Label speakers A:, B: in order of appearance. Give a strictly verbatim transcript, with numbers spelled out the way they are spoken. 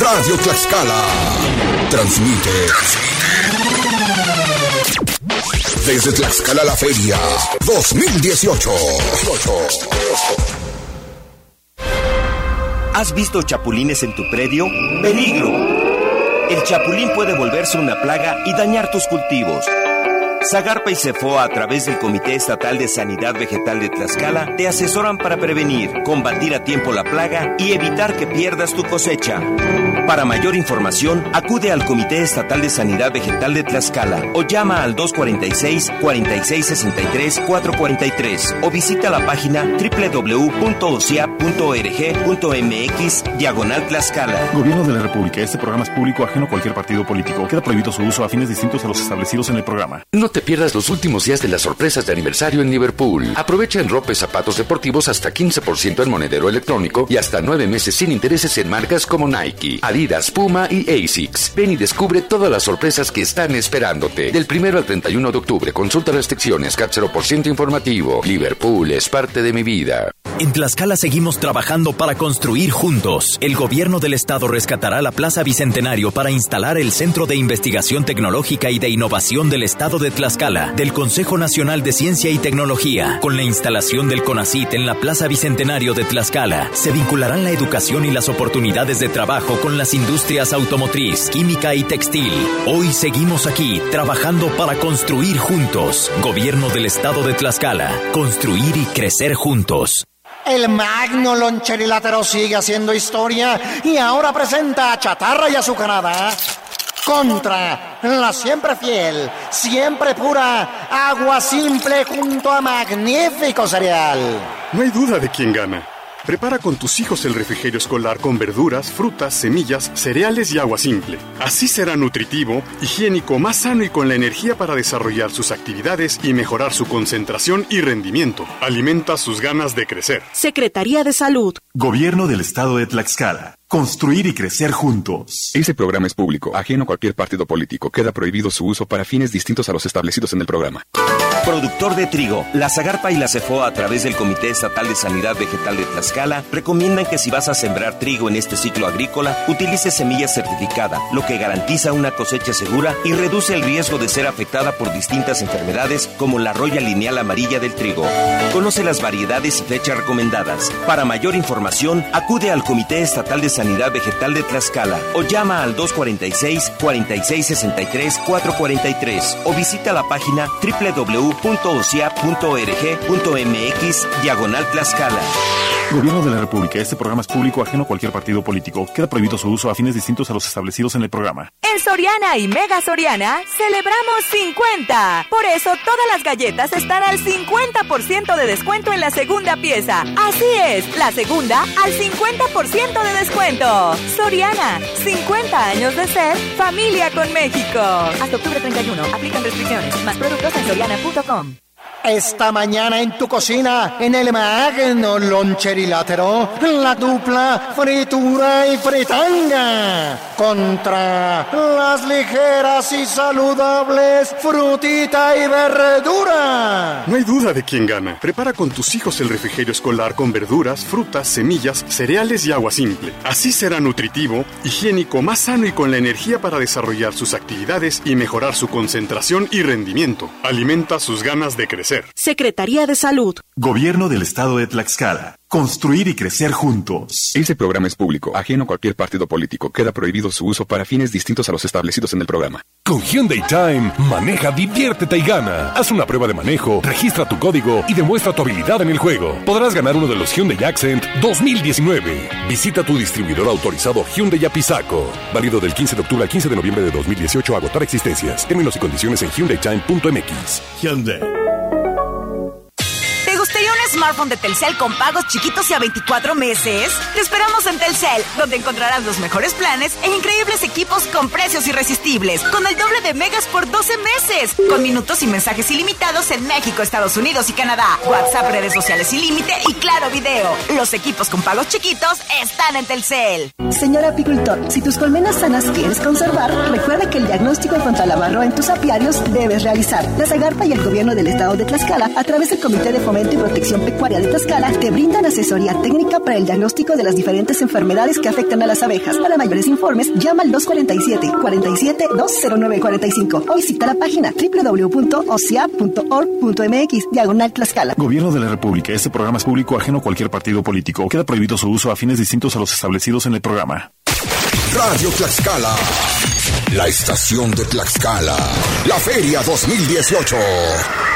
A: Radio Tlaxcala. Transmite. Desde Tlaxcala la Feria dos mil dieciocho.
B: ¿Has visto chapulines en tu predio? ¡Peligro! El chapulín puede volverse una plaga y dañar tus cultivos. Zagarpa y Cefoa, a través del Comité Estatal de Sanidad Vegetal de Tlaxcala, te asesoran para prevenir, combatir a tiempo la plaga y evitar que pierdas tu cosecha. Para mayor información, acude al Comité Estatal de Sanidad Vegetal de Tlaxcala o llama al dos cuatro seis, cuatro seis seis tres, cuatro cuatro tres o visita la página doble u doble u doble u punto o c i a punto org punto m x diagonal Tlaxcala.
C: Gobierno de la República. Este programa es público, ajeno a cualquier partido político. Queda prohibido su uso a fines distintos a los establecidos en el programa.
D: No te pierdas los últimos días de las sorpresas de aniversario en Liverpool. Aprovecha en ropa y zapatos deportivos hasta quince por ciento en monedero electrónico y hasta nueve meses sin intereses en marcas como Nike, Adidas, Puma y Asics. Ven y descubre todas las sorpresas que están esperándote. Del primero al treinta y uno de octubre, consulta restricciones, C A T cero por ciento informativo. Liverpool es parte de mi vida.
E: En Tlaxcala seguimos trabajando para construir juntos. El gobierno del estado rescatará la Plaza Bicentenario para instalar el Centro de Investigación Tecnológica y de Innovación del estado de Tlaxcala, del Consejo Nacional de Ciencia y Tecnología. Con la instalación del CONACYT en la Plaza Bicentenario de Tlaxcala, se vincularán la educación y las oportunidades de trabajo con las industrias automotriz, química y textil. Hoy seguimos aquí, trabajando para construir juntos. Gobierno del estado de Tlaxcala. Construir y crecer juntos.
F: El magno loncherilátero sigue haciendo historia y ahora presenta a Chatarra y Azucarada contra la siempre fiel, siempre pura Agua Simple junto a Magnífico Cereal.
G: No hay duda de quién gana. Prepara con tus hijos el refrigerio escolar con verduras, frutas, semillas, cereales y agua simple. Así será nutritivo, higiénico, más sano y con la energía para desarrollar sus actividades y mejorar su concentración y rendimiento. Alimenta sus ganas de crecer.
H: Secretaría de Salud.
C: Gobierno del estado de Tlaxcala. Construir y crecer juntos.
I: Este programa es público, ajeno a cualquier partido político. Queda prohibido su uso para fines distintos a los establecidos en el programa.
B: Productor de trigo, la Zagarpa y la Cefoa, a través del Comité Estatal de Sanidad Vegetal de Tlaxcala, recomiendan que si vas a sembrar trigo en este ciclo agrícola, utilices semilla certificada, lo que garantiza una cosecha segura y reduce el riesgo de ser afectada por distintas enfermedades como la roya lineal amarilla del trigo. Conoce las variedades y fechas recomendadas. Para mayor información, acude al Comité Estatal de Sanidad Vegetal de Tlaxcala o llama al dos cuatro seis, cuatro seis seis tres, cuatro cuatro tres o visita la página doble u doble u doble u punto o c i a punto org punto m x diagonal Tlaxcala.
C: Gobierno de la República. Este programa es público, ajeno a cualquier partido político. Queda prohibido su uso a fines distintos a los establecidos en el programa.
H: En Soriana y Mega Soriana celebramos cincuenta. Por eso todas las galletas están al cincuenta por ciento de descuento en la segunda pieza. Así es, la segunda al cincuenta por ciento de descuento. Soriana, cincuenta años de ser familia con México. Hasta octubre treinta y uno, aplican restricciones. Más productos en soriana punto com.
F: Esta mañana en tu cocina, en el magno loncherilátero, la dupla fritura y fritanga contra las ligeras y saludables frutita y verdura.
G: No hay duda de quién gana. Prepara con tus hijos el refrigerio escolar con verduras, frutas, semillas, cereales y agua simple. Así será nutritivo, higiénico, más sano y con la energía para desarrollar sus actividades y mejorar su concentración y rendimiento. Alimenta sus ganas de crecer.
H: Secretaría de Salud.
C: Gobierno del estado de Tlaxcala. Construir y crecer juntos.
I: Este programa es público, ajeno a cualquier partido político. Queda prohibido su uso para fines distintos a los establecidos en el programa.
J: Con Hyundai Time, maneja, diviértete y gana. Haz una prueba de manejo, registra tu código y demuestra tu habilidad en el juego. Podrás ganar uno de los Hyundai Accent dos mil diecinueve. Visita tu distribuidor autorizado Hyundai Apizaco. Válido del quince de octubre al quince de noviembre de dos mil dieciocho a agotar existencias. Términos y condiciones en hyundai time punto m x.
C: Hyundai.
H: Smartphone de Telcel con pagos chiquitos y a veinticuatro meses? Te esperamos en Telcel, donde encontrarás los mejores planes e increíbles equipos con precios irresistibles, con el doble de megas por doce meses, con minutos y mensajes ilimitados en México, Estados Unidos y Canadá, WhatsApp, redes sociales sin límite y Claro Video. Los equipos con pagos chiquitos están en Telcel.
K: Señor apicultor, si tus colmenas sanas quieres conservar, recuerda que el diagnóstico en cuanto a la barroa en tus apiarios debes realizar. La Zagarpa y el gobierno del estado de Tlaxcala, a través del Comité de Fomento y Protección Agropecuaria de Tlaxcala te brindan asesoría técnica para el diagnóstico de las diferentes enfermedades que afectan a las abejas. Para mayores informes, llama al dos cuarenta y siete, cuarenta y siete, dos cero nueve cuarenta y cinco o visita la página doble u doble u doble u punto o c i a punto org punto m x diagonal Tlaxcala.
C: Gobierno de la República. Este programa es público ajeno a cualquier partido político. Queda prohibido su uso a fines distintos a los establecidos en el programa.
A: Radio Tlaxcala, la estación de Tlaxcala, la Feria dos mil dieciocho.